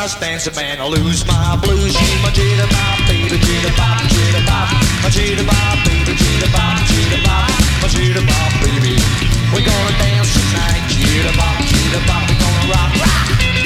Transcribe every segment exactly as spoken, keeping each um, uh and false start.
starts dancing, man, I lose my blues. She's my jitterbop, baby, jitterbop, jitterbop. My jitterbop, baby, jitterbop, jitterbop. My jitterbop, baby. We're gonna dance tonight, jitterbop, jitterbop. We're gonna rock, rock.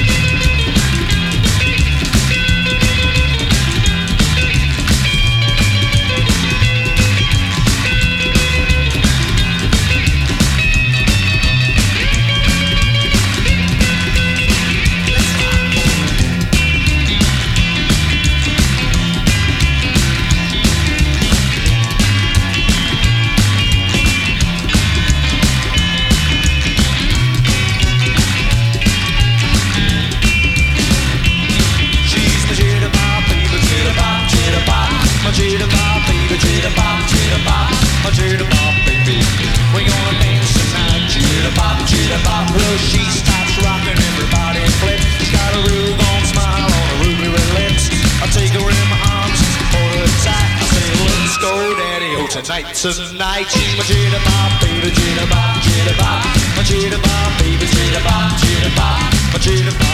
My jitterbop, baby, jitterbop, jitterbop. My jitterbop, baby. We're gonna dance tonight, jitterbop, jitterbop. Well, she stops rocking, everybody flips. She's got a real gone smile on her ruby red lips. I take her in my arms, hold her tight. I say, let's go, daddy, oh, tonight, tonight. She's my jitterbop, baby, jitterbop, jitterbop. My jitterbop, baby, jitterbop, jitterbop. My jitterbop.